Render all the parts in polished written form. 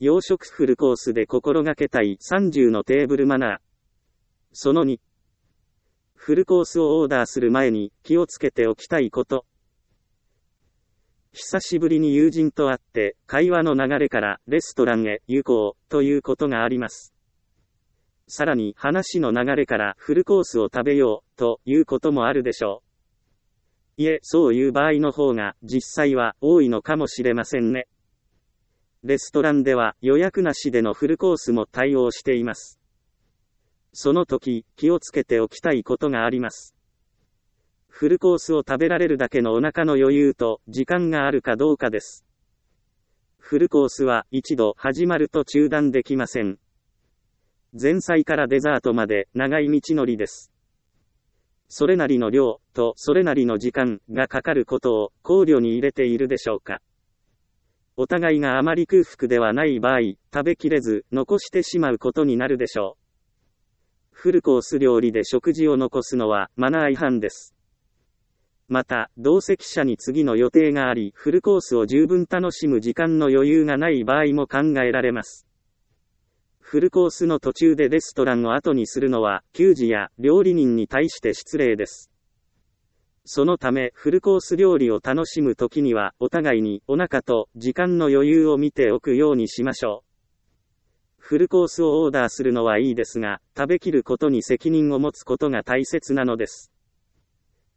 洋食フルコースで心がけたい30のテーブルマナー。その2。フルコースをオーダーする前に気をつけておきたいこと。久しぶりに友人と会って会話の流れからレストランへ行こうということがあります。さらに話の流れからフルコースを食べようということもあるでしょう。いえ、そういう場合の方が実際は多いのかもしれませんね。レストランでは予約なしでのフルコースも対応しています。その時、気をつけておきたいことがあります。フルコースを食べられるだけのお腹の余裕と時間があるかどうかです。フルコースは一度始まると中断できません。前菜からデザートまで長い道のりです。それなりの量とそれなりの時間がかかることを考慮に入れているでしょうか。お互いがあまり空腹ではない場合、食べきれず残してしまうことになるでしょう。フルコース料理で食事を残すのはマナー違反です。また、同席者に次の予定があり、フルコースを十分楽しむ時間の余裕がない場合も考えられます。フルコースの途中でレストランを後にするのは、給仕や料理人に対して失礼です。そのため、フルコース料理を楽しむときには、お互いにお腹と時間の余裕を見ておくようにしましょう。フルコースをオーダーするのはいいですが、食べきることに責任を持つことが大切なのです。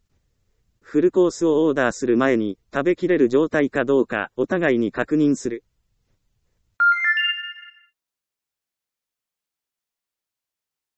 フルコースをオーダーする前に、食べきれる状態かどうか、お互いに確認する。